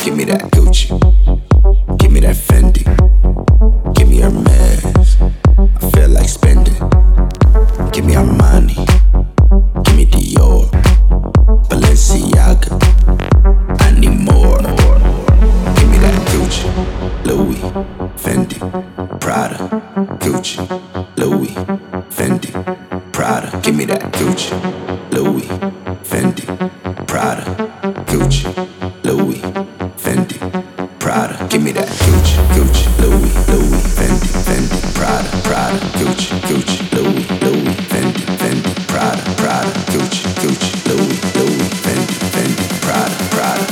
Give me that Gucci. Give me that Fendi. Give me Hermes. I feel like spending. Give me Armani. Give me Dior. Balenciaga. I need more. Give me that Gucci. Louis. Fendi. Prada. Gucci. Louis. Fendi. Prada. Give me that Gucci. Louis. Fendi. Prada. Gucci. Louis. Fendi. Prada. Give me that Gucci. Gucci. Louis. Louis. Fendi. Fendi. Prada. Prada. Gucci. Gucci. Louis. Louis. Fendi. Fendi. Prada. Prada. Gucci. Gucci. Louis. Louis. Fendi. Fendi. Prada. Prada.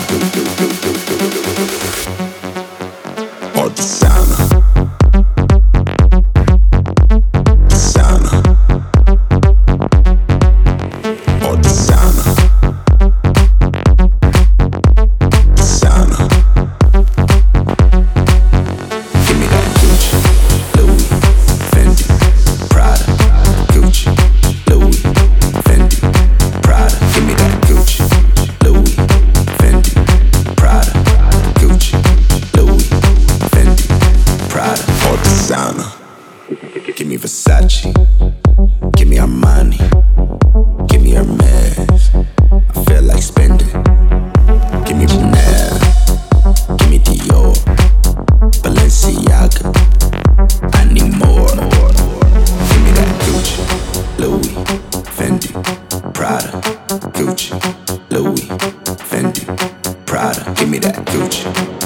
Artisana. Give me Versace, give me Armani, give me Hermes. I feel like spending. Give me Chanel, give me Dior, Balenciaga. I need more. Give me that Gucci, Louis, Fendi, Prada, Gucci, Louis, Fendi, Prada. Give me that Gucci.